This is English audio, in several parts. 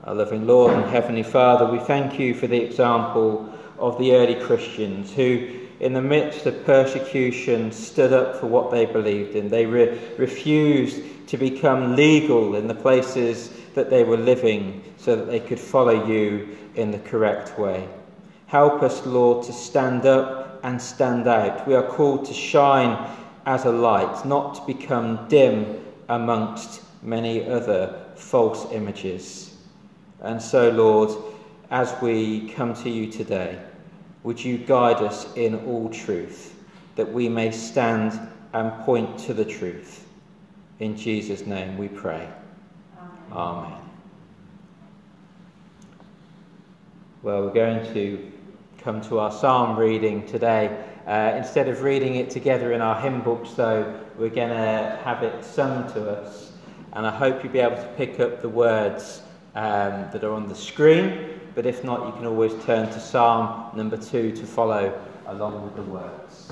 Our loving Lord and Heavenly Father, we thank you for the example of the early Christians who, in the midst of persecution, stood up for what they believed in. They refused to become legal in the places that they were living so that they could follow you in the correct way. Help us, Lord, to stand up and stand out. We are called to shine as a light, not to become dim amongst many other false images. And so, Lord, as we come to you today, would you guide us in all truth, that we may stand and point to the truth. In Jesus' name we pray. Amen. Well, we're going to come to our psalm reading today. Instead of reading it together in our hymn books, though, we're going to have it sung to us. And I hope you'll be able to pick up the words that are on the screen. But if not, you can always turn to Psalm number 2 to follow along with the words.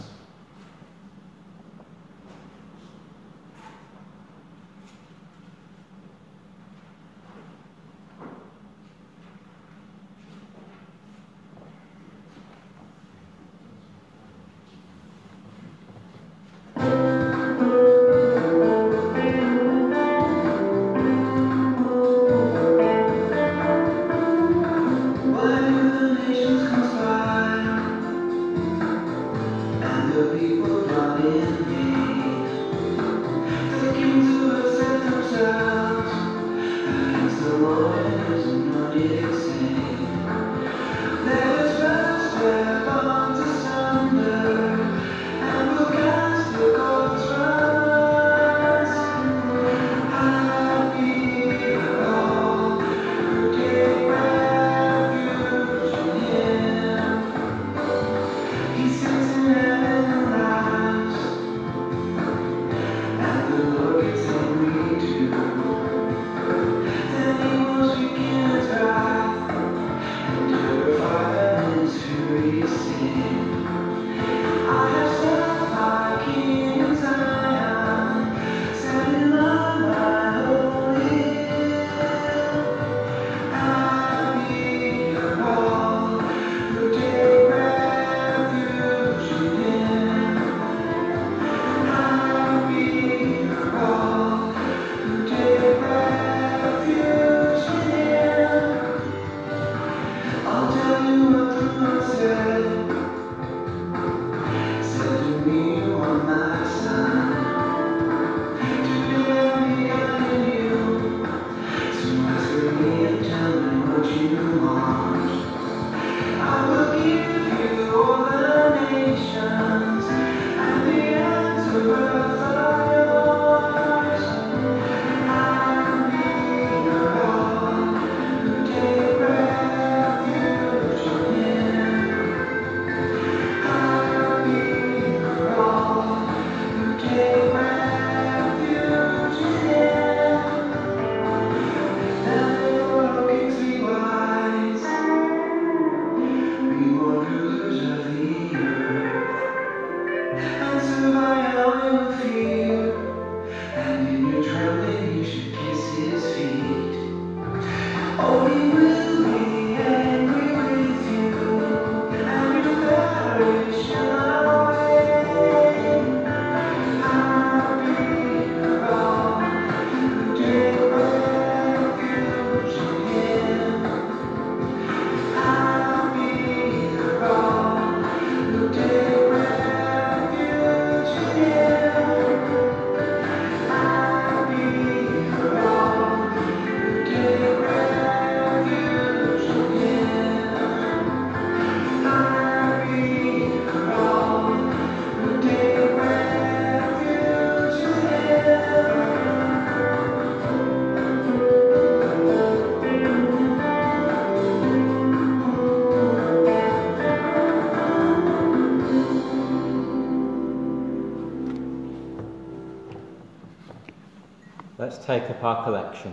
Let's take up our collection.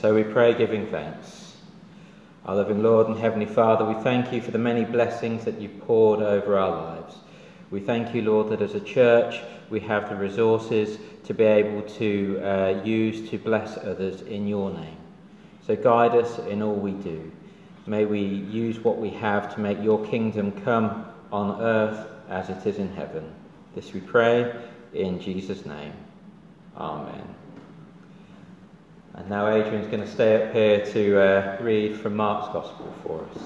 So we pray giving thanks. Our loving Lord and Heavenly Father, we thank you for the many blessings that you've poured over our lives. We thank you, Lord, that as a church we have the resources to be able to use to bless others in your name. So guide us in all we do. May we use what we have to make your kingdom come on earth as it is in heaven. This we pray in Jesus' name. Amen. And now Adrian's going to stay up here to read from Mark's Gospel for us.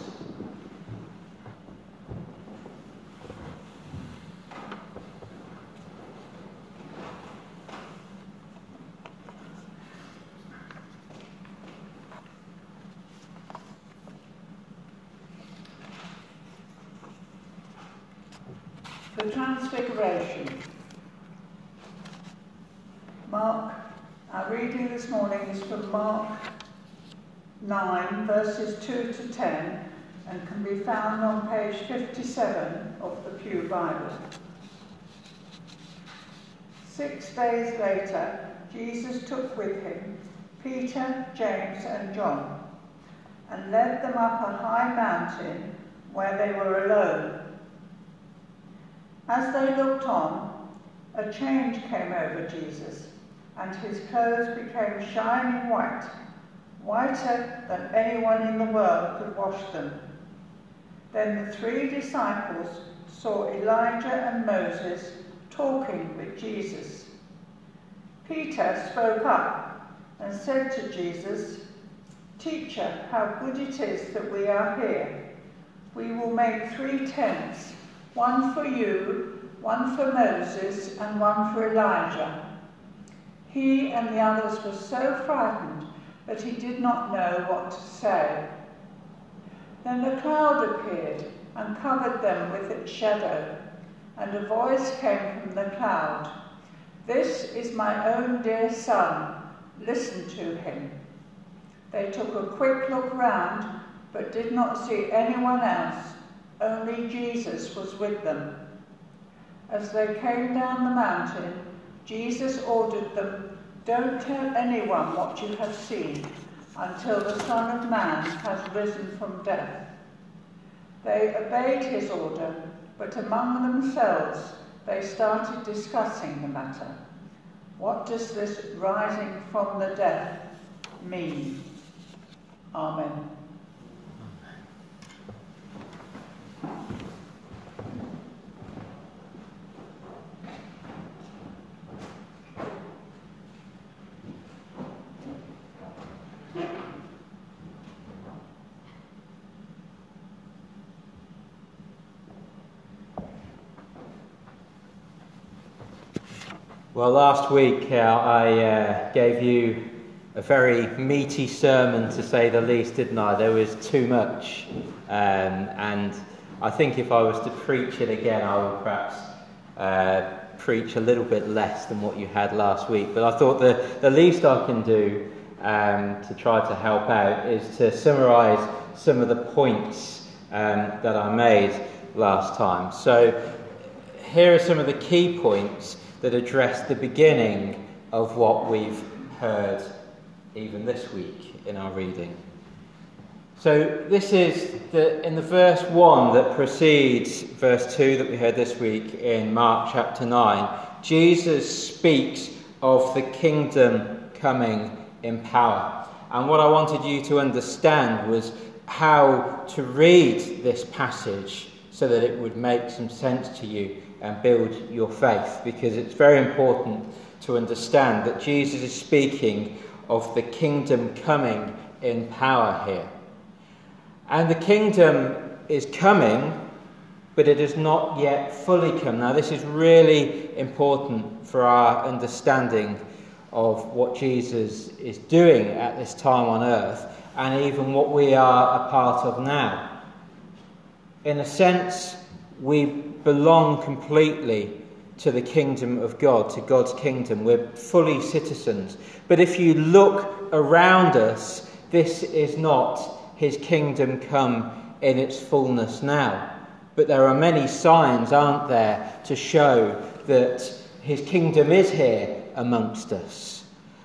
The Transfiguration. Our reading this morning is from Mark 9, verses 2 to 10, and can be found on page 57 of the Pew Bible. 6 days later, Jesus took with him Peter, James, and John, and led them up a high mountain where they were alone. As they looked on, a change came over Jesus, and his clothes became shining white, whiter than anyone in the world could wash them. Then the 3 disciples saw Elijah and Moses talking with Jesus. Peter spoke up and said to Jesus, "Teacher, how good it is that we are here. We will make 3 tents, one for you, one for Moses, and one for Elijah." He and the others were so frightened that he did not know what to say. Then a cloud appeared and covered them with its shadow, and a voice came from the cloud, "This is my own dear son, listen to him." They took a quick look round, but did not see anyone else, only Jesus was with them. As they came down the mountain, Jesus ordered them, "Don't tell anyone what you have seen until the Son of Man has risen from death." They obeyed his order, but among themselves they started discussing the matter. What does this rising from the dead mean? Amen. Well, last week I gave you a very meaty sermon, to say the least, didn't I? There was too much, and I think if I was to preach it again, I would perhaps preach a little bit less than what you had last week. But I thought the least I can do to try to help out is to summarise some of the points that I made last time. So here are some of the key points that address the beginning of what we've heard even this week in our reading. So this is in the verse 1 that precedes verse 2 that we heard this week in Mark chapter 9, Jesus speaks of the kingdom coming in power. And what I wanted you to understand was how to read this passage so that it would make some sense to you and build your faith, because it's very important to understand that Jesus is speaking of the kingdom coming in power here. And the kingdom is coming, but it has not yet fully come. Now, this is really important for our understanding of what Jesus is doing at this time on earth, and even what we are a part of now. In a sense, we belong completely to the kingdom of God, to God's kingdom. We're fully citizens. But if you look around us, this is not his kingdom come in its fullness now. But there are many signs, aren't there, to show that his kingdom is here amongst us.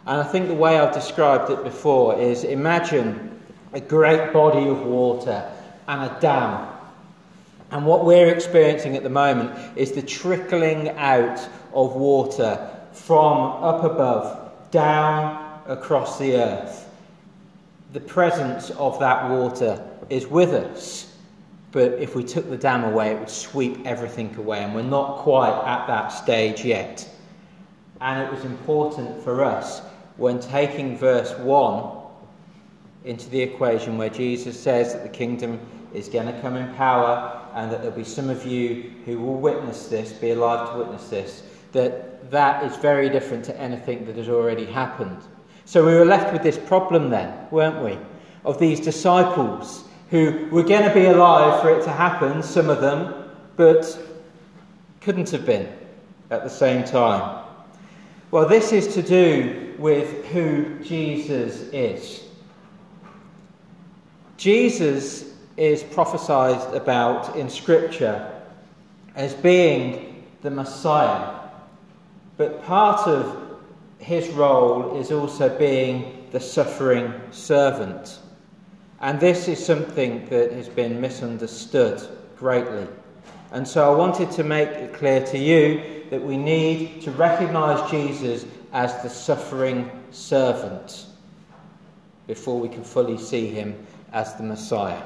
And I think the way I've described it before is, imagine a great body of water and a dam. And what we're experiencing at the moment is the trickling out of water from up above down across the earth. The presence of that water is with us, but if we took the dam away, it would sweep everything away, and we're not quite at that stage yet. And it was important for us, when taking verse 1 into the equation, where Jesus says that the kingdom is going to come in power, and that there'll be some of you who will witness this, be alive to witness this, that is very different to anything that has already happened. So we were left with this problem then, weren't we? Of these disciples who were going to be alive for it to happen, some of them, but couldn't have been at the same time. Well, this is to do with who Jesus is. Jesus is prophesied about in Scripture as being the Messiah. But part of his role is also being the suffering servant. And this is something that has been misunderstood greatly. And so I wanted to make it clear to you that we need to recognise Jesus as the suffering servant before we can fully see him as the Messiah.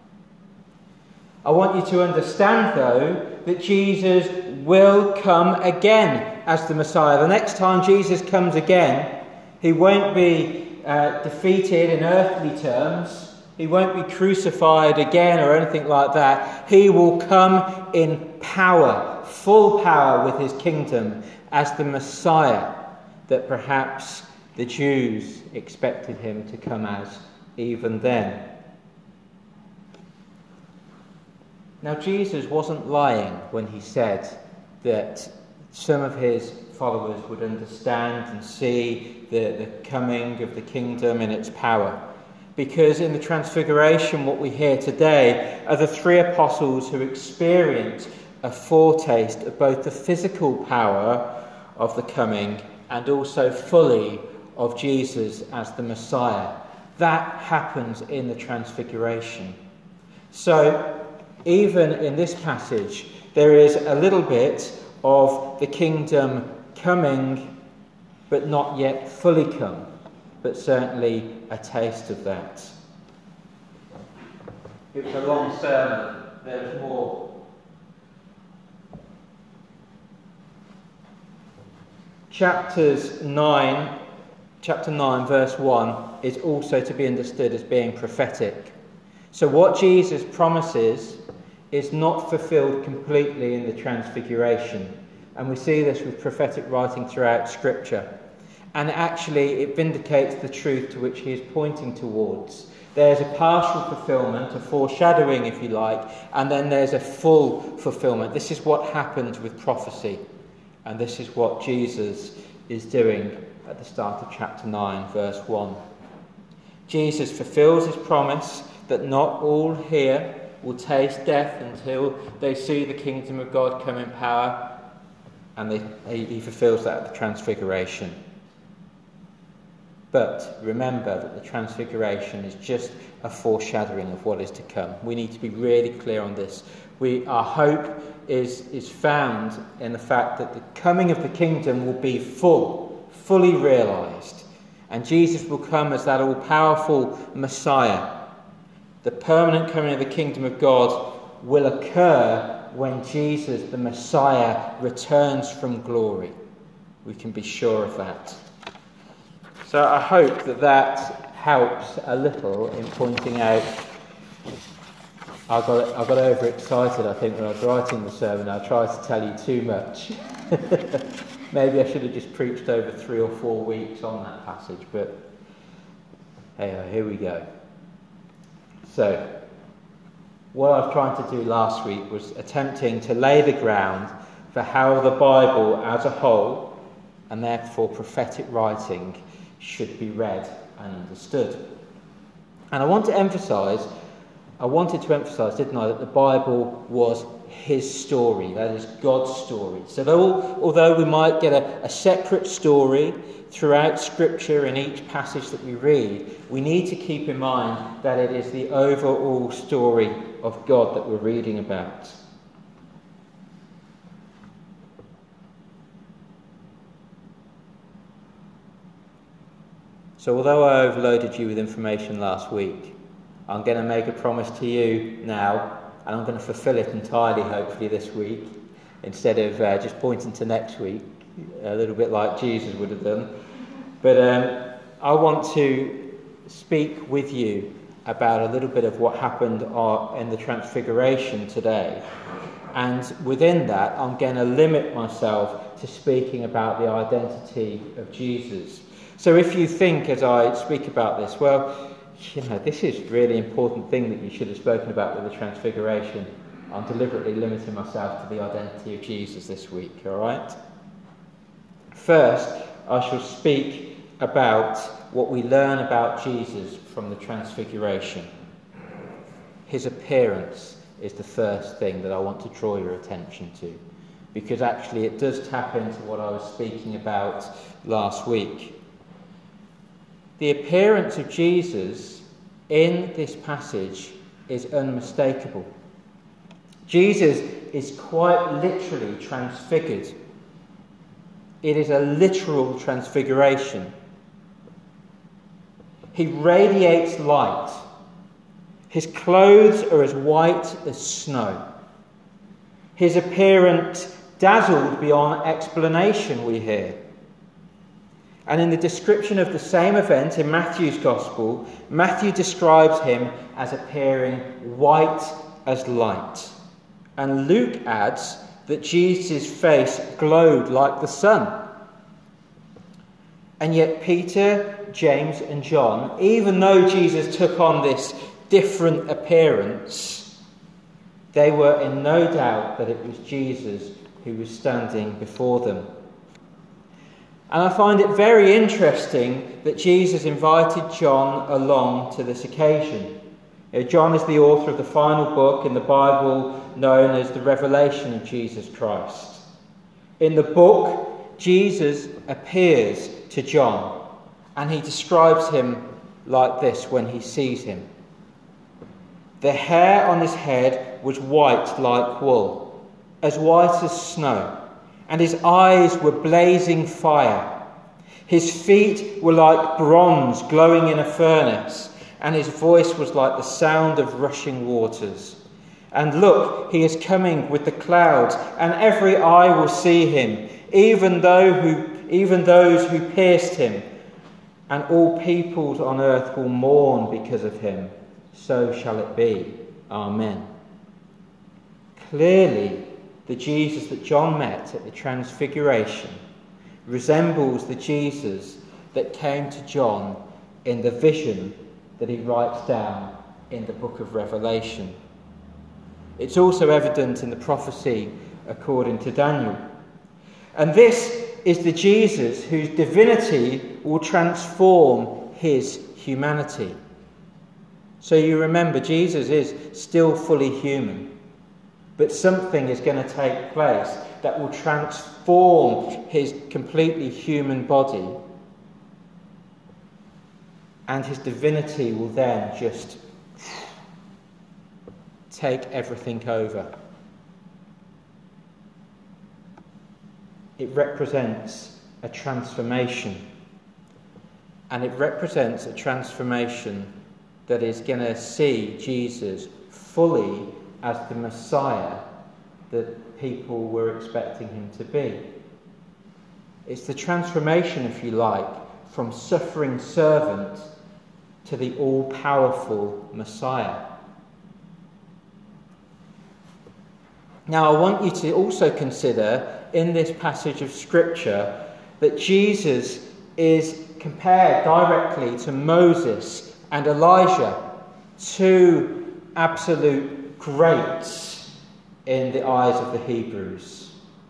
I want you to understand, though, that Jesus will come again as the Messiah. The next time Jesus comes again, he won't be defeated in earthly terms. He won't be crucified again or anything like that. He will come in power, full power with his kingdom as the Messiah that perhaps the Jews expected him to come as even then. Now, Jesus wasn't lying when he said that some of his followers would understand and see the coming of the kingdom in its power. Because in the Transfiguration, what we hear today are the three apostles who experience a foretaste of both the physical power of the coming and also fully of Jesus as the Messiah. That happens in the Transfiguration. So, even in this passage, there is a little bit of the kingdom coming, but not yet fully come, but certainly a taste of that. It was a long sermon. There's more. Chapter 9, verse 1, is also to be understood as being prophetic. So what Jesus promises is not fulfilled completely in the Transfiguration. And we see this with prophetic writing throughout Scripture. And actually it vindicates the truth to which he is pointing towards. There's a partial fulfillment, a foreshadowing if you like, and then there's a full fulfillment. This is what happens with prophecy. And this is what Jesus is doing at the start of chapter 9, verse 1. Jesus fulfills his promise that not all here will taste death until they see the kingdom of God come in power, and he fulfills that at the Transfiguration. But remember that the Transfiguration is just a foreshadowing of what is to come. We need to be really clear on this. Our hope is found in the fact that the coming of the kingdom will be fully realised, and Jesus will come as that all-powerful Messiah. The permanent coming of the kingdom of God will occur when Jesus, the Messiah, returns from glory. We can be sure of that. So I hope that helps a little in pointing out. I got overexcited, I think, when I was writing the sermon. I tried to tell you too much. Maybe I should have just preached over 3 or 4 weeks on that passage, but hey, here we go. So, what I was trying to do last week was attempting to lay the ground for how the Bible as a whole, and therefore prophetic writing, should be read and understood. And I wanted to emphasise, didn't I, that the Bible was his story, that is God's story. So although we might get a separate story throughout Scripture in each passage that we read, we need to keep in mind that it is the overall story of God that we're reading about. So although I overloaded you with information last week, I'm going to make a promise to you now, and I'm going to fulfill it entirely, hopefully, this week, instead of just pointing to next week, a little bit like Jesus would have done. But I want to speak with you about a little bit of what happened in the Transfiguration today. And within that, I'm going to limit myself to speaking about the identity of Jesus. So if you think, as I speak about this, well, this is a really important thing that you should have spoken about with the Transfiguration, I'm deliberately limiting myself to the identity of Jesus this week, all right? First, I shall speak about what we learn about Jesus from the Transfiguration. His appearance is the first thing that I want to draw your attention to, because actually it does tap into what I was speaking about last week. The appearance of Jesus in this passage is unmistakable. Jesus is quite literally transfigured. It is a literal transfiguration. He radiates light. His clothes are as white as snow. His appearance dazzled beyond explanation, we hear. And in the description of the same event in Matthew's Gospel, Matthew describes him as appearing white as light. And Luke adds that Jesus' face glowed like the sun. And yet Peter, James and John, even though Jesus took on this different appearance, they were in no doubt that it was Jesus who was standing before them. And I find it very interesting that Jesus invited John along to this occasion. John is the author of the final book in the Bible known as the Revelation of Jesus Christ. In the book, Jesus appears to John, and he describes him like this when he sees him. The hair on his head was white like wool, as white as snow, and his eyes were blazing fire. His feet were like bronze glowing in a furnace, and his voice was like the sound of rushing waters. And look, he is coming with the clouds, and every eye will see him, even those who pierced him, and all peoples on earth will mourn because of him. So shall it be. Amen. Clearly, the Jesus that John met at the Transfiguration resembles the Jesus that came to John in the vision that he writes down in the book of Revelation. It's also evident in the prophecy according to Daniel. And this is the Jesus whose divinity will transform his humanity. So you remember, Jesus is still fully human. But something is going to take place that will transform his completely human body. And his divinity will then just take everything over. It represents a transformation. And it represents a transformation that is going to see Jesus fully as the Messiah that people were expecting him to be. It's the transformation, if you like, from suffering servant to the all-powerful Messiah. Now, I want you to also consider in this passage of Scripture that Jesus is compared directly to Moses and Elijah, two absolute greats in the eyes of the Hebrews.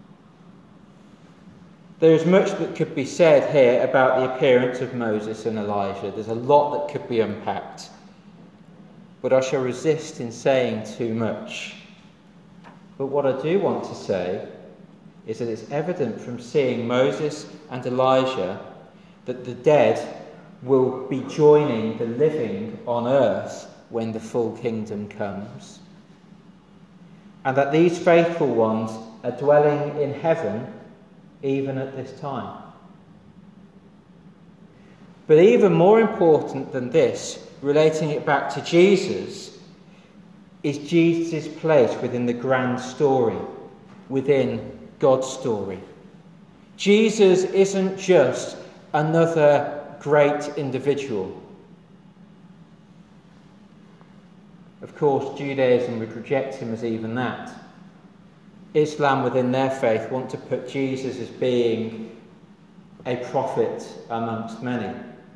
There is much that could be said here about the appearance of Moses and Elijah. There's a lot that could be unpacked, but I shall resist in saying too much. But what I do want to say is that it's evident from seeing Moses and Elijah that the dead will be joining the living on earth when the full kingdom comes, and that these faithful ones are dwelling in heaven even at this time. But even more important than this, relating it back to Jesus, is Jesus' place within the grand story, within God's story. Jesus isn't just another great individual. Of course, Judaism would reject him as even that. Islam, within their faith, want to put Jesus as being a prophet amongst many.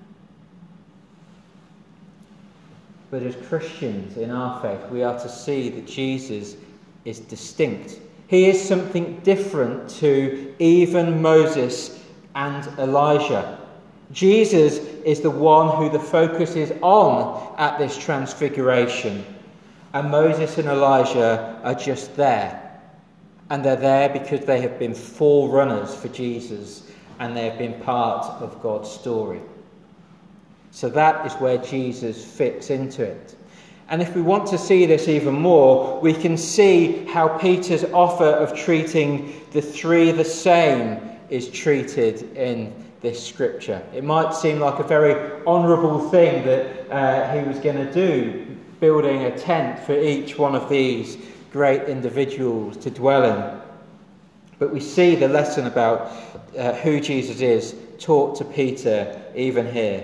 But as Christians in our faith, we are to see that Jesus is distinct. He is something different to even Moses and Elijah. Jesus is the one who the focus is on at this transfiguration. And Moses and Elijah are just there. And they're there because they have been forerunners for Jesus and they have been part of God's story. So that is where Jesus fits into it. And if we want to see this even more, we can see how Peter's offer of treating the three the same is treated in this scripture. It might seem like a very honourable thing that he was going to do, building a tent for each one of these great individuals to dwell in. But we see the lesson about who Jesus is taught to Peter even here.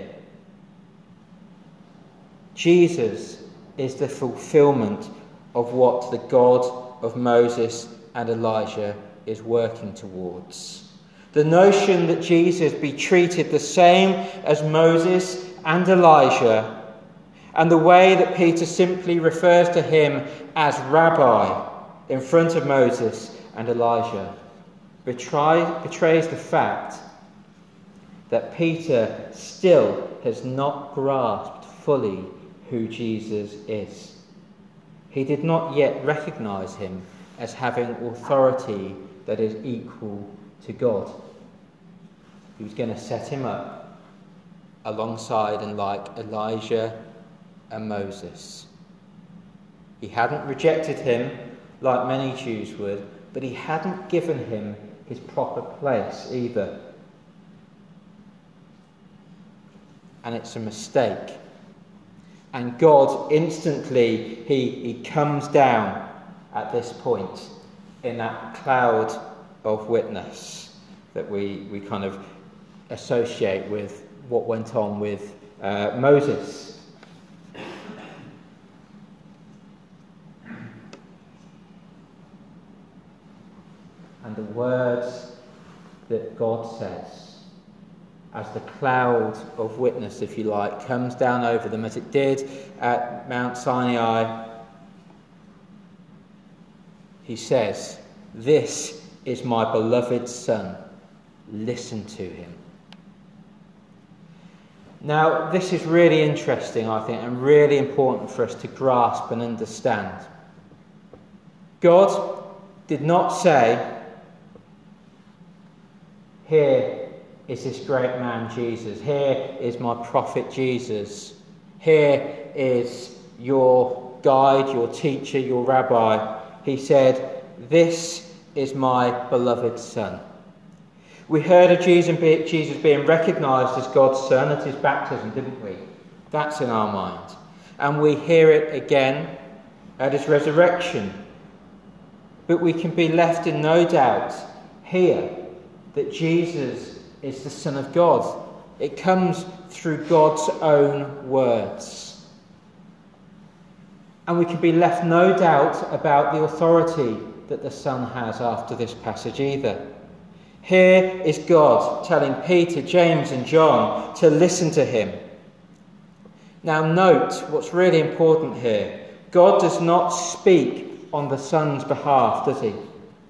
Jesus is the fulfillment of what the God of Moses and Elijah is working towards. The notion that Jesus be treated the same as Moses and Elijah, and the way that Peter simply refers to him as Rabbi in front of Moses and Elijah, betrays the fact that Peter still has not grasped fully who Jesus is. He did not yet recognise him as having authority that is equal to God. He was going to set him up alongside and like Elijah and Moses. He hadn't rejected him like many Jews would, but he hadn't given him his proper place either. And it's a mistake. And God instantly, he comes down at this point in that cloud of witness that we kind of associate with what went on with Moses. And the words that God says, as the cloud of witness, if you like, comes down over them as it did at Mount Sinai, he says, "This is my beloved Son, listen to him." Now, this is really interesting, I think, and really important for us to grasp and understand. God did not say, "Here is this great man Jesus. Here is my prophet Jesus. Here is your guide, your teacher, your rabbi." He said, "This is my beloved Son." We heard of Jesus being recognised as God's Son at his baptism, didn't we? That's in our mind. And we hear it again at his resurrection. But we can be left in no doubt here that Jesus is the Son of God. It comes through God's own words. And we can be left no doubt about the authority that the Son has after this passage either. Here is God telling Peter, James and John to listen to him. Now note what's really important here. God does not speak on the Son's behalf, does he?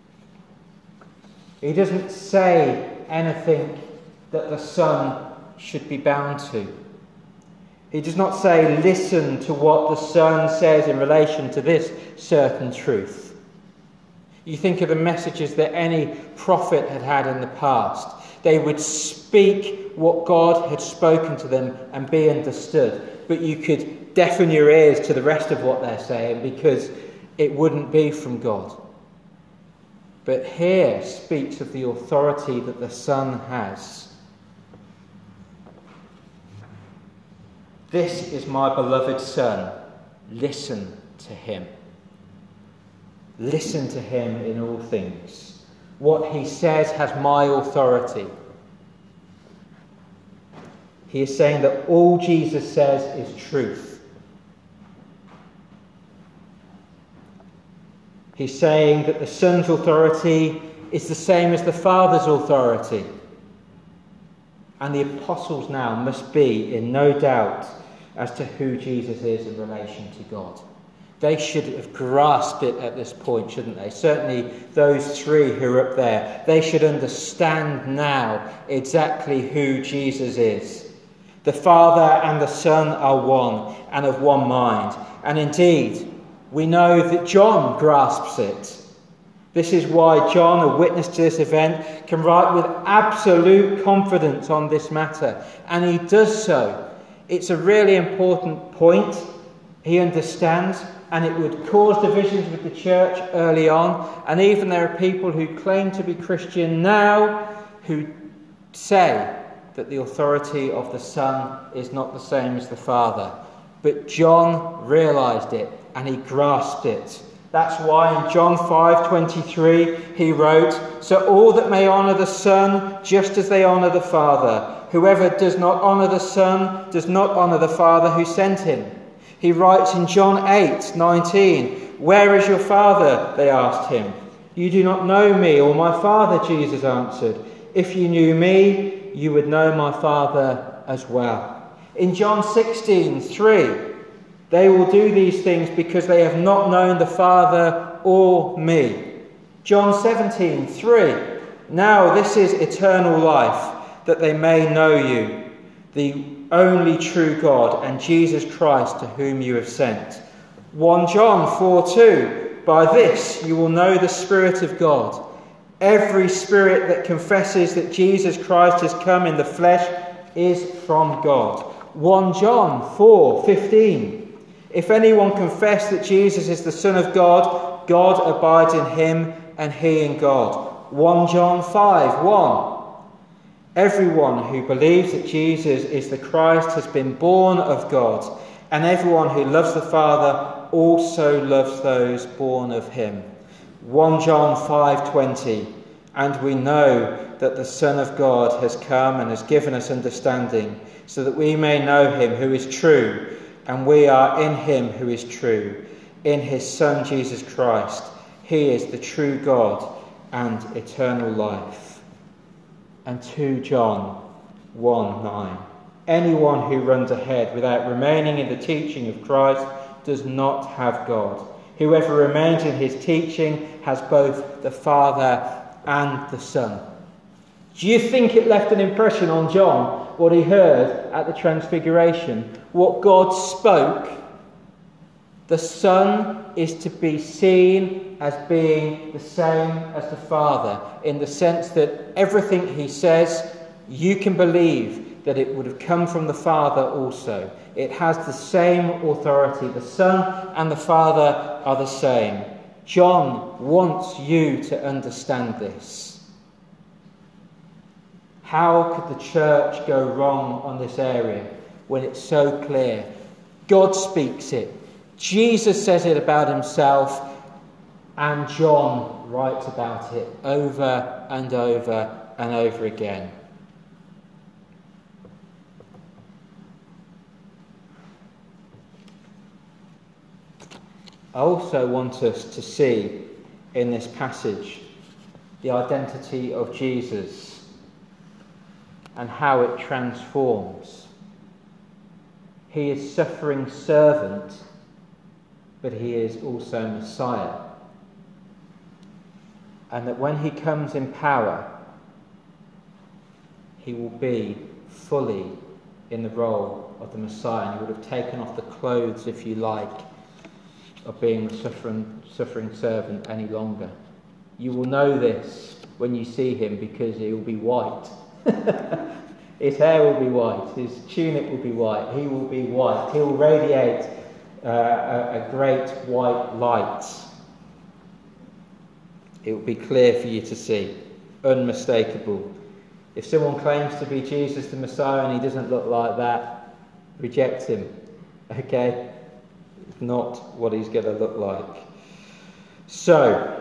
He doesn't say anything that the Son should be bound to. He does not say, "Listen to what the Son says in relation to this certain truth." You think of the messages that any prophet had had in the past. They would speak what God had spoken to them and be understood. But you could deafen your ears to the rest of what they're saying because it wouldn't be from God. But here speaks of the authority that the Son has. This is my beloved Son. Listen to him. Listen to him in all things. What he says has my authority. He is saying that all Jesus says is truth. He's saying that the Son's authority is the same as the Father's authority. And the apostles now must be in no doubt as to who Jesus is in relation to God. They should have grasped it at this point, shouldn't they? Certainly those three who are up there. They should understand now exactly who Jesus is. The Father and the Son are one and of one mind. And indeed, we know that John grasps it. This is why John, a witness to this event, can write with absolute confidence on this matter. And he does so. It's a really important point. He understands, and it would cause divisions with the church early on. And even there are people who claim to be Christian now who say that the authority of the Son is not the same as the Father. But John realised it, and he grasped it. That's why in John 5:23 he wrote, "So all that may honour the Son, just as they honour the Father. Whoever does not honour the Son does not honour the Father who sent him." He writes in John 8:19, "Where is your Father?" they asked him. "You do not know me or my Father," Jesus answered. "If you knew me, you would know my Father as well." In John 16:3, "They will do these things because they have not known the Father or me." John 17:3, "Now this is eternal life, that they may know you, the only true God, and Jesus Christ, to whom you have sent." 1 John 4:2, "By this you will know the Spirit of God. Every spirit that confesses that Jesus Christ has come in the flesh is from God." 1 John 4:15, "If anyone confess that Jesus is the Son of God, God abides in him and he in God." 1 John 5:1, "Everyone who believes that Jesus is the Christ has been born of God, and everyone who loves the Father also loves those born of him." 1 John 5:20, "And we know that the Son of God has come and has given us understanding, so that we may know him who is true, and we are in him who is true, in his Son Jesus Christ. He is the true God and eternal life." And 2 John 1:9, "Anyone who runs ahead without remaining in the teaching of Christ does not have God. Whoever remains in his teaching has both the Father and the Son." Do you think it left an impression on John, what he heard at the Transfiguration? What God spoke? The Son is to be seen as being the same as the Father, in the sense that everything he says, you can believe that it would have come from the Father also. It has the same authority. The Son and the Father are the same. John wants you to understand this. How could the church go wrong on this area when it's so clear? God speaks it. Jesus says it about himself, and John writes about it over and over and over again. I also want us to see in this passage the identity of Jesus and how it transforms. He is suffering servant, but he is also Messiah. And that when he comes in power, he will be fully in the role of the Messiah. And he would have taken off the clothes, if you like, of being the suffering servant any longer. You will know this when you see him, because he will be white. His hair will be white, his tunic will be white, he will be white. He will radiate a great white light. It will be clear for you to see, unmistakable. If someone claims to be Jesus the Messiah and he doesn't look like that, reject him. Okay? It's not what he's going to look like. So,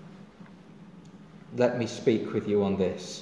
let me speak with you on this.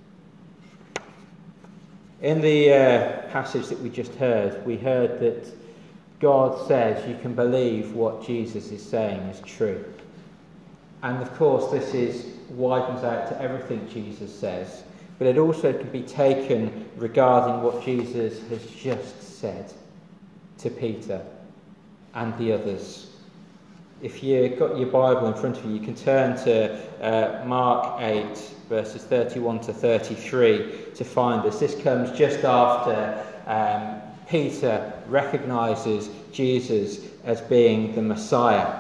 In the passage that we just heard, we heard that God says you can believe what Jesus is saying is true. And of course this widens out to everything Jesus says, but it also can be taken regarding what Jesus has just said to Peter and the others. If you've got your Bible in front of you, you can turn to Mark 8, verses 31 to 33 to find this. This comes just after Peter recognises Jesus as being the Messiah.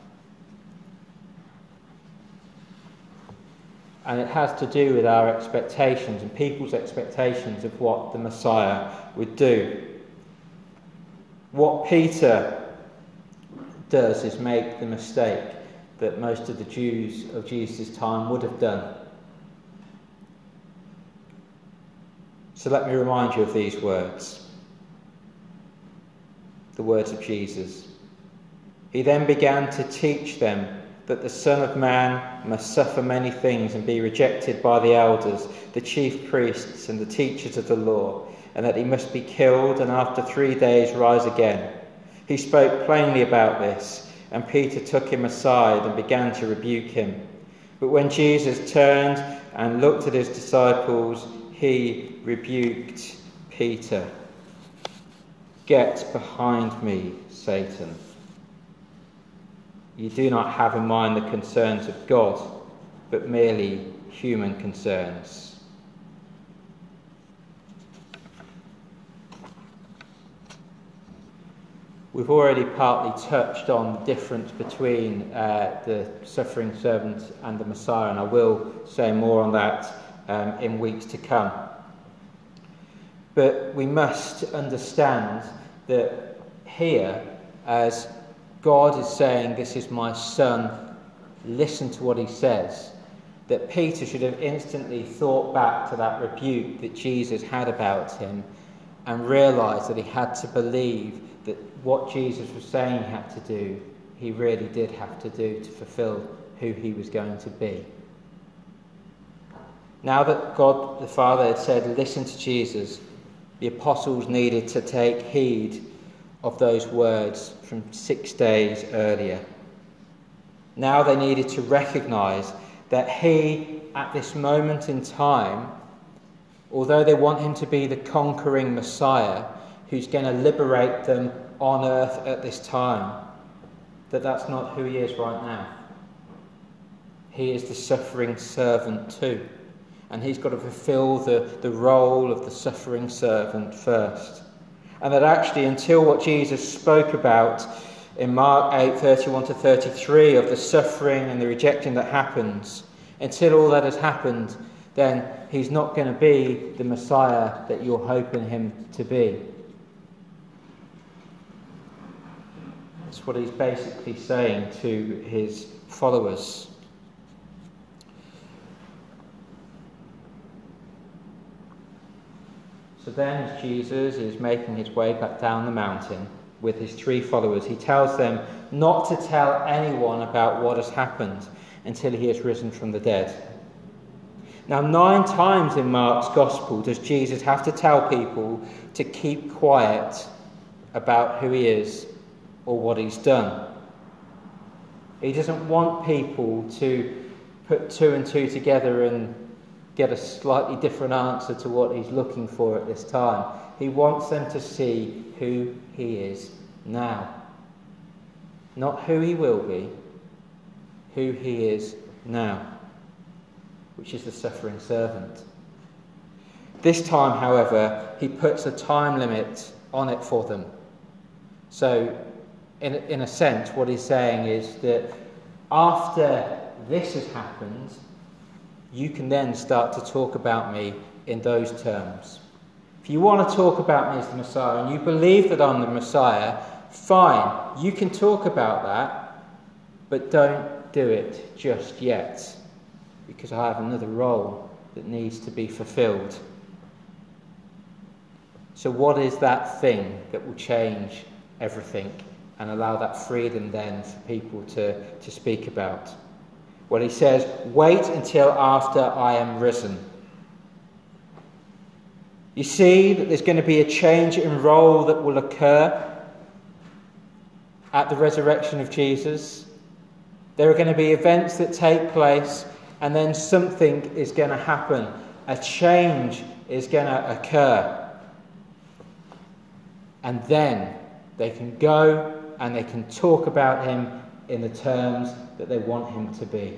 And it has to do with our expectations and people's expectations of what the Messiah would do. What Peter does is make the mistake that most of the Jews of Jesus' time would have done. So let me remind you of these words. The words of Jesus. He then began to teach them that the Son of Man must suffer many things and be rejected by the elders, the chief priests and the teachers of the law, and that he must be killed and after 3 days rise again. He spoke plainly about this, and Peter took him aside and began to rebuke him. But when Jesus turned and looked at his disciples, he rebuked Peter. "Get behind me, Satan. You do not have in mind the concerns of God, but merely human concerns." We've already partly touched on the difference between the suffering servant and the Messiah, and I will say more on that in weeks to come. But we must understand that here, as God is saying, "This is my son, listen to what he says," that Peter should have instantly thought back to that rebuke that Jesus had about him and realised that he had to believe that what Jesus was saying he had to do, he really did have to do to fulfil who he was going to be. Now that God the Father had said, "Listen to Jesus," the apostles needed to take heed of those words from 6 days earlier. Now they needed to recognise that he, at this moment in time, although they want him to be the conquering Messiah who's going to liberate them on earth at this time, that's not who he is right now. He is the suffering servant too. And he's got to fulfill the role of the suffering servant first. And that actually, until what Jesus spoke about in Mark 8, 31 to 33, of the suffering and the rejecting that happens, until all that has happened, then he's not going to be the Messiah that you're hoping him to be. That's what he's basically saying to his followers. So then, as Jesus is making his way back down the mountain with his 3 followers, he tells them not to tell anyone about what has happened until he has risen from the dead. Now, 9 times in Mark's Gospel does Jesus have to tell people to keep quiet about who he is or what he's done. He doesn't want people to put 2 and 2 together and get a slightly different answer to what he's looking for at this time. He wants them to see who he is now. Not who he will be, who he is now, which is the suffering servant. This time, however, he puts a time limit on it for them. So, in a sense, what he's saying is that after this has happened, you can then start to talk about me in those terms. If you want to talk about me as the Messiah and you believe that I'm the Messiah, fine, you can talk about that, but don't do it just yet, because I have another role that needs to be fulfilled. So what is that thing that will change everything and allow that freedom then for people to speak about? Well, he says, wait until after I am risen. You see that there's going to be a change in role that will occur at the resurrection of Jesus. There are going to be events that take place, and then something is going to happen. A change is going to occur. And then they can go and they can talk about him in the terms that they want him to be.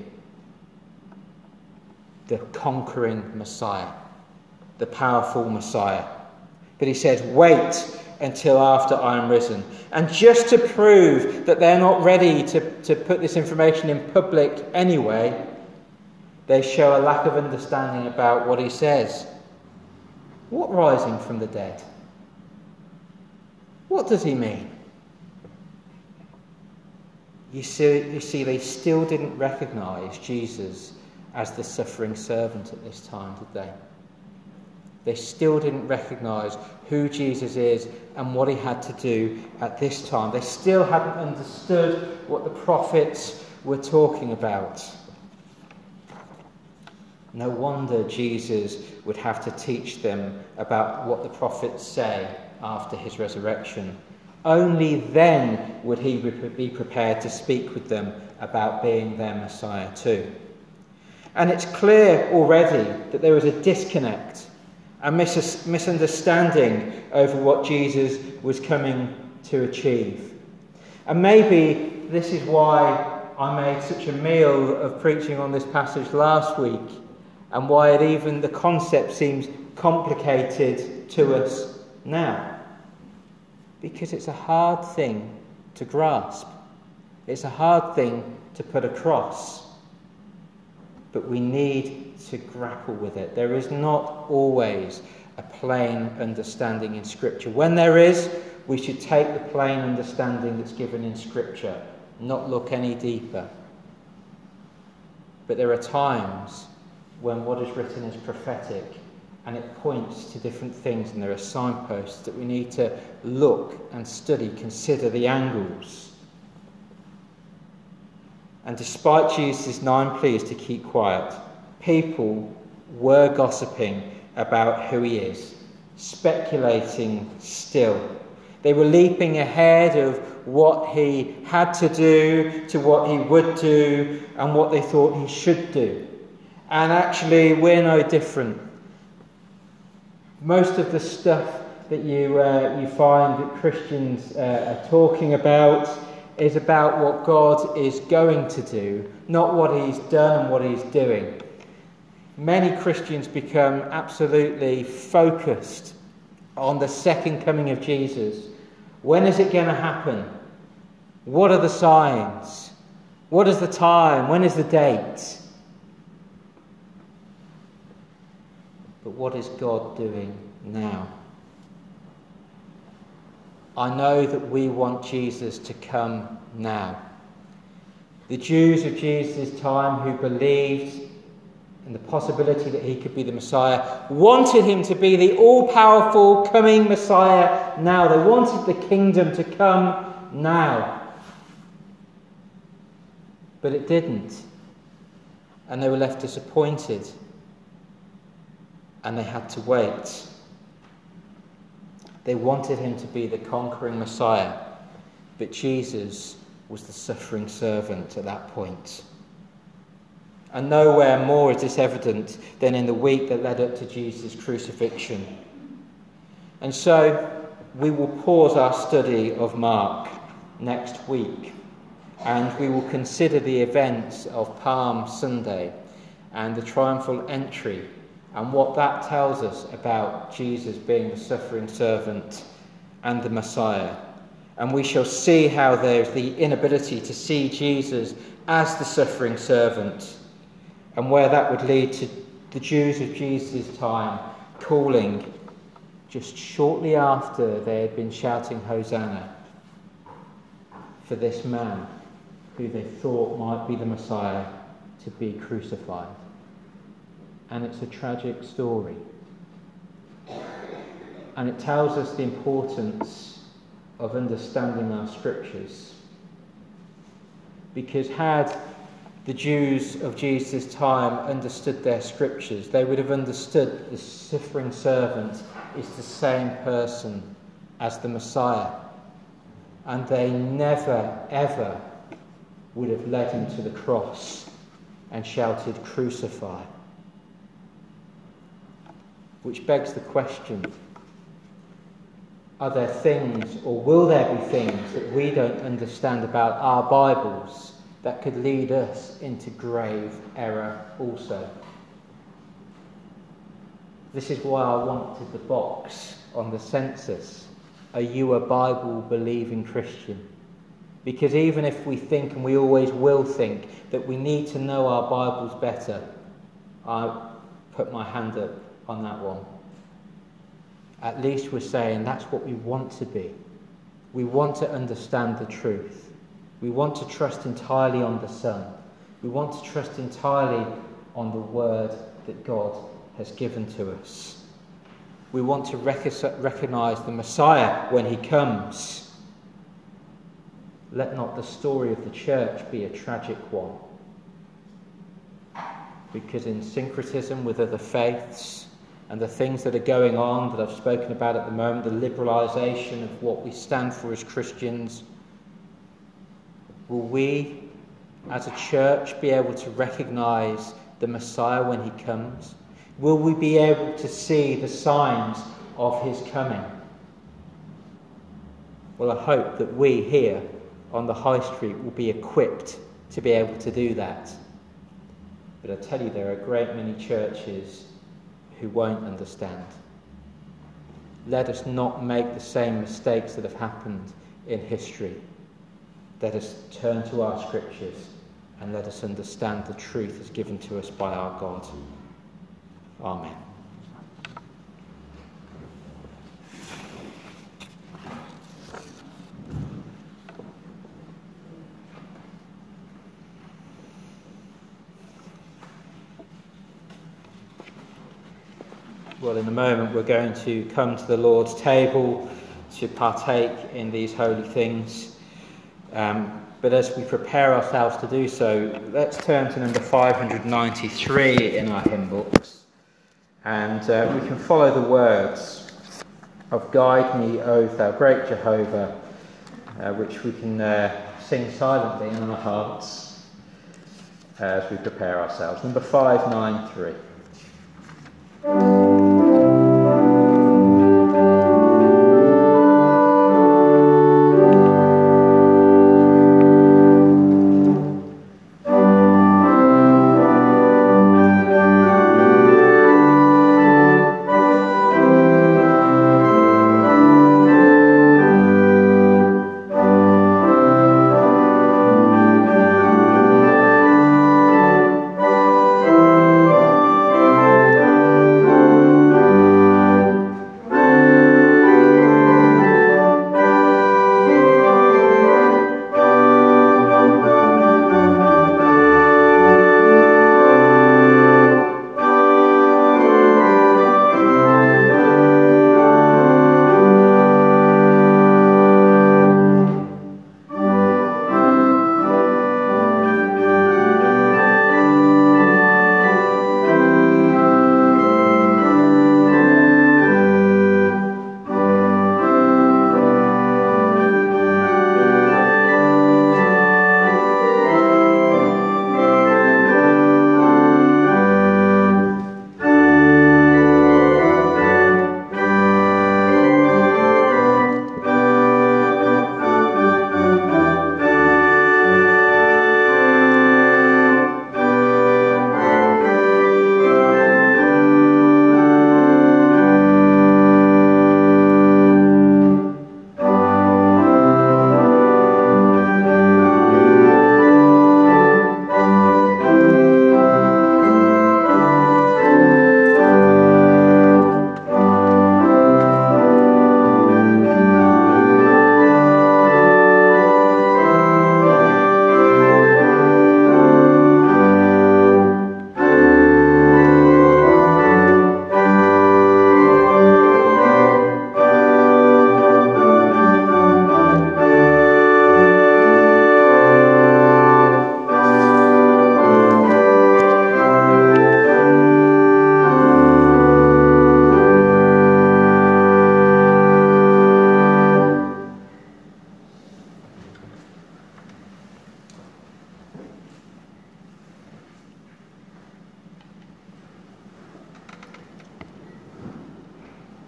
The conquering Messiah, the powerful Messiah. But he says, wait until after I am risen. And just to prove that they're not ready to put this information in public anyway, they show a lack of understanding about what he says. What rising from the dead? What does he mean? You see, they still didn't recognise Jesus as the suffering servant at this time, did they? They still didn't recognise who Jesus is and what he had to do at this time. They still hadn't understood what the prophets were talking about. No wonder Jesus would have to teach them about what the prophets say after his resurrection. Only then would he be prepared to speak with them about being their Messiah too. And it's clear already that there was a disconnect, a misunderstanding over what Jesus was coming to achieve. And maybe this is why I made such a meal of preaching on this passage last week, and why the concept seems complicated to us now. Because it's a hard thing to grasp. It's a hard thing to put across. But we need to grapple with it. There is not always a plain understanding in Scripture. When there is, we should take the plain understanding that's given in Scripture, not look any deeper. But there are times when what is written is prophetic, and it points to different things, and there are signposts that we need to look and study, consider the angles. And despite Jesus' 9 pleas to keep quiet, people were gossiping about who he is, speculating still. They were leaping ahead of what he had to do, to what he would do, and what they thought he should do. And actually, we're no different. Most of the stuff that you find that Christians are talking about is about what God is going to do, not what he's done and what he's doing. Many Christians become absolutely focused on the second coming of Jesus. When is it going to happen? What are the signs? What is the time? When is the date? But what is God doing now? I know that we want Jesus to come now. The Jews of Jesus' time who believed in the possibility that he could be the Messiah wanted him to be the all-powerful coming Messiah now. They wanted the kingdom to come now. But it didn't. And they were left disappointed. And they had to wait. They wanted him to be the conquering Messiah, but Jesus was the suffering servant at that point. And nowhere more is this evident than in the week that led up to Jesus' crucifixion. And so we will pause our study of Mark next week, and we will consider the events of Palm Sunday and the triumphal entry, and what that tells us about Jesus being the suffering servant and the Messiah. And we shall see how there's the inability to see Jesus as the suffering servant, and where that would lead to the Jews of Jesus' time calling, just shortly after they had been shouting Hosanna, for this man who they thought might be the Messiah to be crucified. And it's a tragic story. And it tells us the importance of understanding our scriptures. Because had the Jews of Jesus' time understood their scriptures, they would have understood the suffering servant is the same person as the Messiah. And they never, ever would have led him to the cross and shouted, "Crucify." Which begs the question, are there things, or will there be things, that we don't understand about our Bibles that could lead us into grave error also? This is why I wanted the box on the census. Are you a Bible-believing Christian? Because even if we think, and we always will think, that we need to know our Bibles better, I put my hand up on that one. At least we're saying that's what we want to be. We want to understand the truth. We want to trust entirely on the Son. We want to trust entirely on the Word that God has given to us. We want to recognise the Messiah when he comes. Let not the story of the church be a tragic one. Because in syncretism with other faiths and the things that are going on that I've spoken about at the moment, the liberalisation of what we stand for as Christians, will we as a church be able to recognise the Messiah when he comes? Will we be able to see the signs of his coming? Well, I hope that we here on the High Street will be equipped to be able to do that. But I tell you, there are a great many churches who won't understand. Let us not make the same mistakes that have happened in history. Let us turn to our scriptures and let us understand the truth as given to us by our God. Amen. Well, in a moment we're going to come to the Lord's table to partake in these holy things. But as we prepare ourselves to do so, let's turn to number 593 in our hymn books. And we can follow the words of "Guide Me, O Thou Great Jehovah," which we can sing silently in our hearts as we prepare ourselves. Number 593.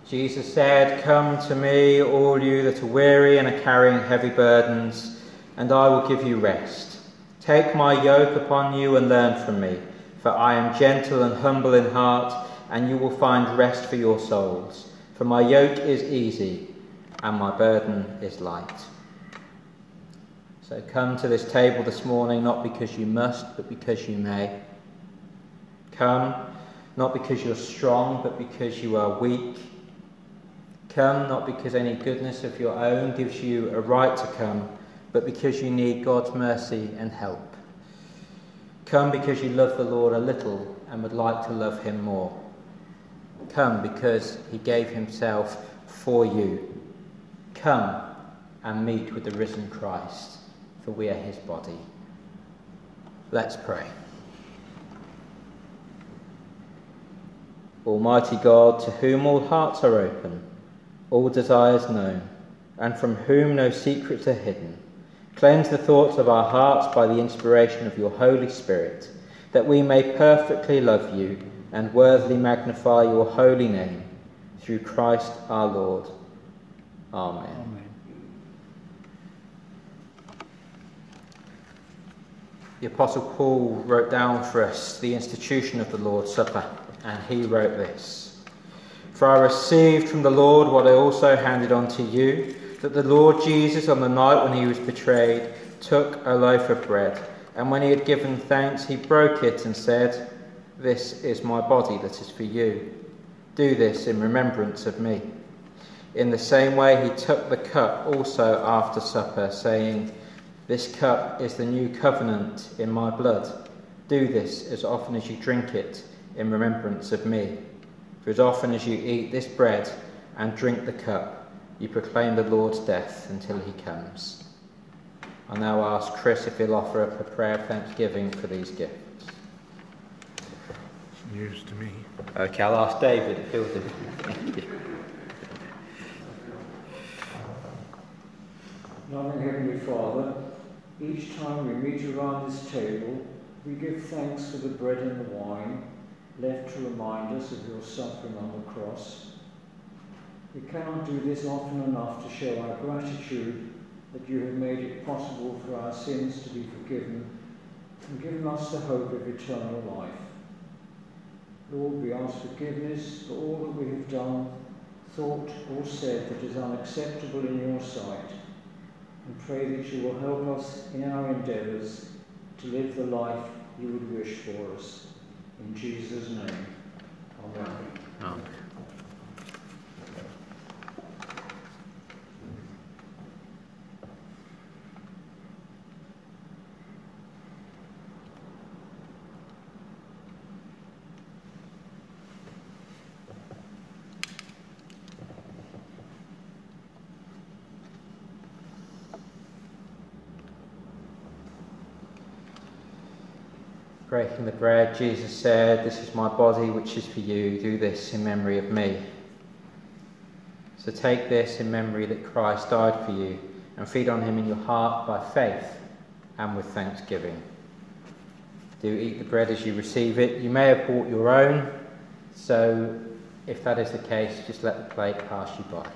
Jesus said, "Come to me, all you that are weary and are carrying heavy burdens, and I will give you rest. Take my yoke upon you and learn from me, for I am gentle and humble in heart, and you will find rest for your souls. For my yoke is easy and my burden is light." So come to this table this morning, not because you must, but because you may. Come, not because you're strong, but because you are weak. Come, not because any goodness of your own gives you a right to come, but because you need God's mercy and help. Come because you love the Lord a little and would like to love him more. Come because he gave himself for you. Come and meet with the risen Christ, for we are his body. Let's pray. Almighty God, to whom all hearts are open, all desires known, and from whom no secrets are hidden, cleanse the thoughts of our hearts by the inspiration of your Holy Spirit, that we may perfectly love you and worthily magnify your holy name, through Christ our Lord. Amen. Amen. The Apostle Paul wrote down for us the institution of the Lord's Supper, and he wrote this: "For I received from the Lord what I also handed on to you, that the Lord Jesus, on the night when he was betrayed, took a loaf of bread, and when he had given thanks, he broke it and said, 'This is my body that is for you. Do this in remembrance of me.' In the same way he took the cup also after supper, saying, 'This cup is the new covenant in my blood. Do this as often as you drink it in remembrance of me. For as often as you eat this bread and drink the cup, you proclaim the Lord's death until he comes.'" I'll now ask Chris if he'll offer up a prayer of thanksgiving for these gifts. News to me. Okay, I'll ask David if he'll do it. Loving Heavenly Father, each time we meet around this table, we give thanks for the bread and the wine, left to remind us of your suffering on the cross. We cannot do this often enough to show our gratitude that you have made it possible for our sins to be forgiven and given us the hope of eternal life. Lord, we ask forgiveness for all that we have done, thought or said that is unacceptable in your sight, and pray that you will help us in our endeavours to live the life you would wish for us. In Jesus' name, amen. Amen. Breaking the bread, Jesus said, "This is my body which is for you. Do this in memory of me." So take this in memory that Christ died for you, and feed on him in your heart by faith and with thanksgiving. Do eat the bread as you receive it. You may have brought your own, so if that is the case, just let the plate pass you by.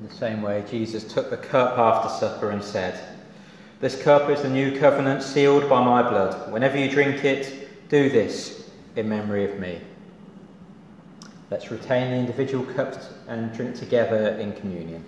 the same way, Jesus took the cup after supper and said, "This cup is the new covenant sealed by my blood. Whenever you drink it, do this in memory of me." Let's retain the individual cups and drink together in communion.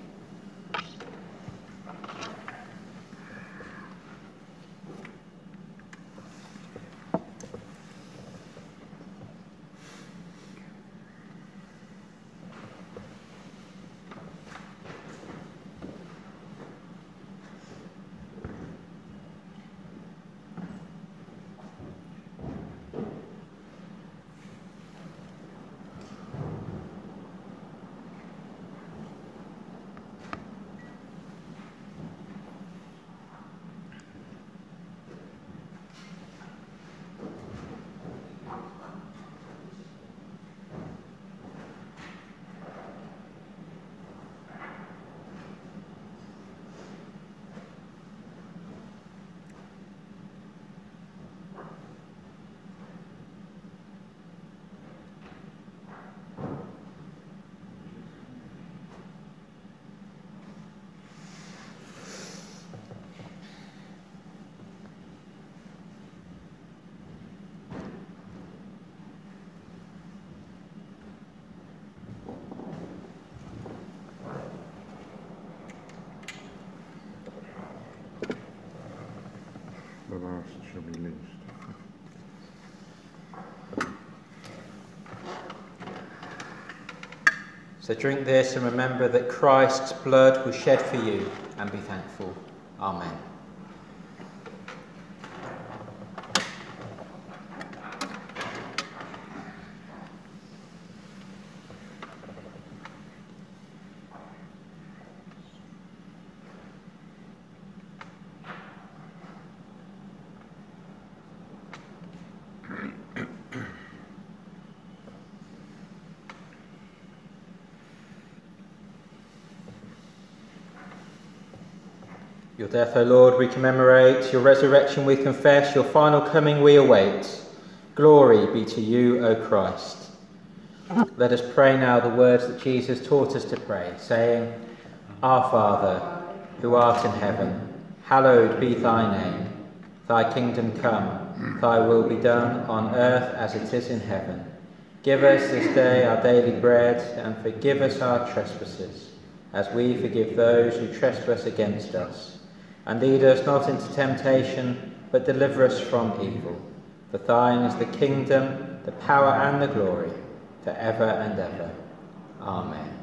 The last shall be least. So drink this and remember that Christ's blood was shed for you, and be thankful. Amen. Your death, O Lord, we commemorate. Your resurrection we confess. Your final coming we await. Glory be to you, O Christ. Let us pray now the words that Jesus taught us to pray, saying, Our Father, who art in heaven, hallowed be thy name. Thy kingdom come, thy will be done on earth as it is in heaven. Give us this day our daily bread, and forgive us our trespasses, as we forgive those who trespass against us. And lead us not into temptation, but deliver us from evil. For thine is the kingdom, the power and the glory, for ever and ever. Amen.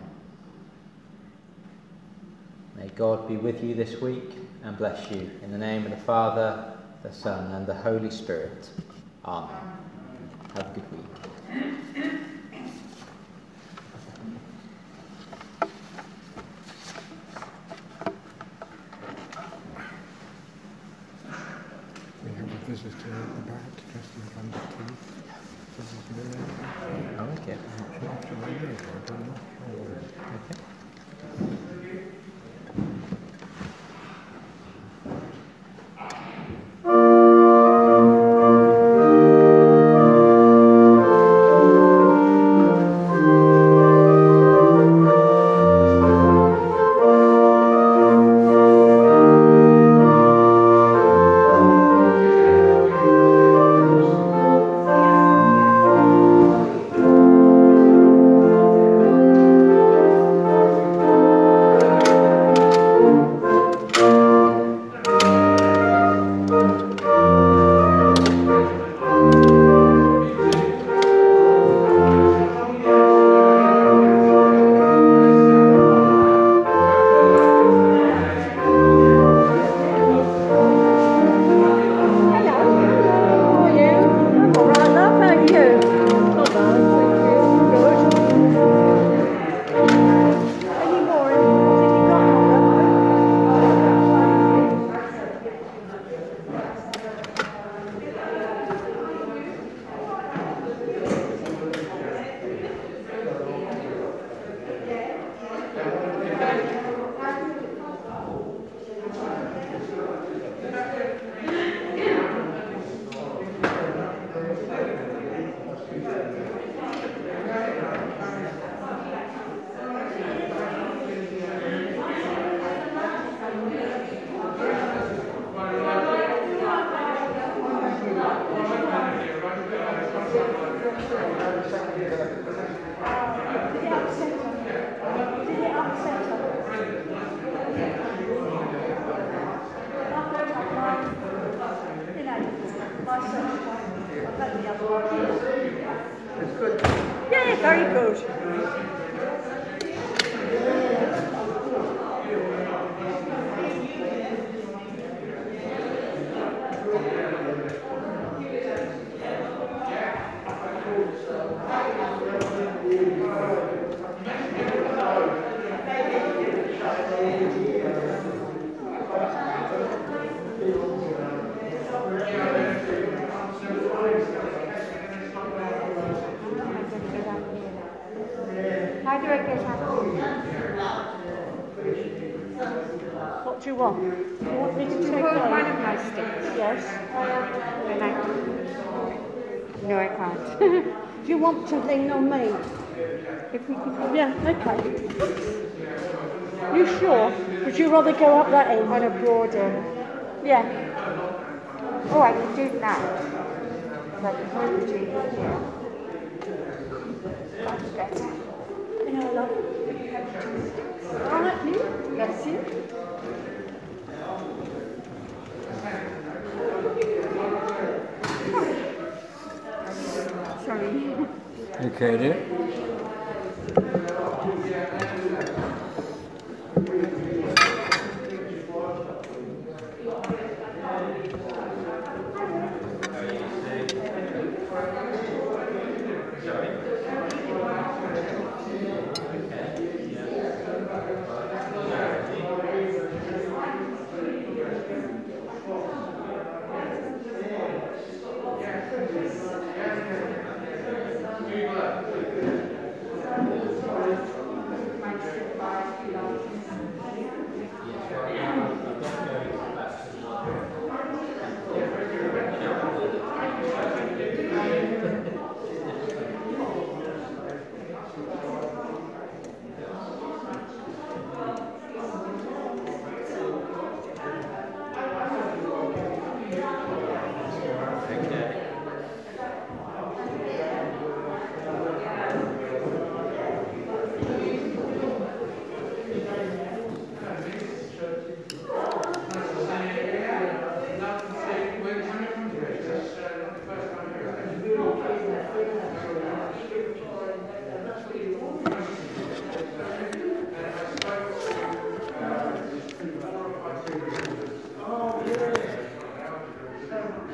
May God be with you this week and bless you. In the name of the Father, the Son and the Holy Spirit. Amen. Have a good week. We have a visitor at the back, just in front of you. Okay. Okay. How do I get out? What do you want? You want me to You take hold one? one of my sticks. Yes. And I... No, I can't. Do you want to lean on me? If we could Yeah, okay. You sure? Would you rather go up that end? on a broader... Yeah. Oh, I can do that. But the whole tree here. That's better. Yeah, love. All right, you? Merci. Sorry. Okay, dear.